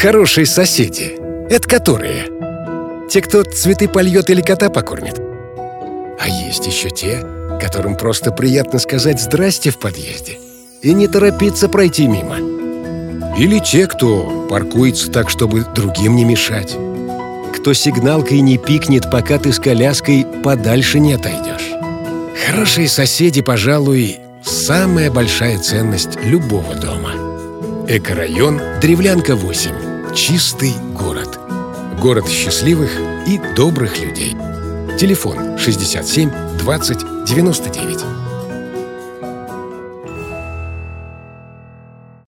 Хорошие соседи — это которые? Те, кто цветы польет или кота покормит? А есть еще те, которым просто приятно сказать «здрасте» в подъезде и не торопиться пройти мимо. Или те, кто паркуется так, чтобы другим не мешать. Кто сигналкой не пикнет, пока ты с коляской подальше не отойдешь. Хорошие соседи, пожалуй, самая большая ценность любого дома. Экорайон, Древлянка, 8. Чистый город. Город счастливых и добрых людей. Телефон 67 20 99.